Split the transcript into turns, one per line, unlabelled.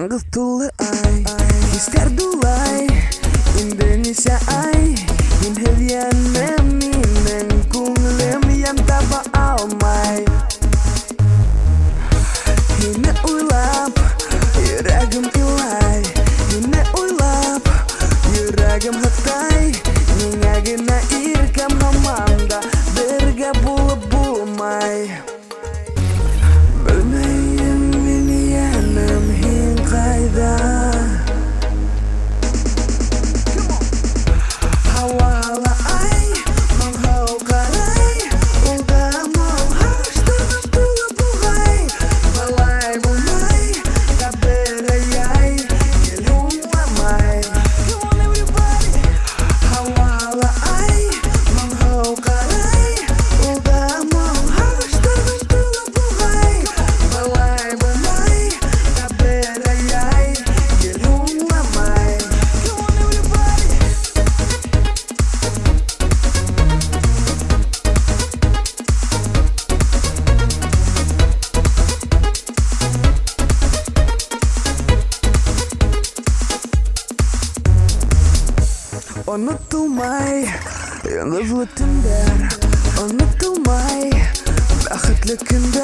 Mangız tullu ay Hisker dulay Indonesia ay Inhelian memi Mengkunglem yang taba almay Yine uylap Yüreğim ilay Yine uylap Yüreğim hatay Ningagina irkam hamamda Birge bulup bulmay Bilmeyin bilyenim hin kayda Havala ay Manghau karay Ulda mau harus tulu buhay Balay bumay Kaberayay Gilung lamay Come on everybody Havala ay Manghau karay Ulda mau harus tulu buhay Balay bumay Kaberayay Gilung lamay Come on everybody Unutulmay Yalnızlık tünder Unutulmay Bәхетле көндәр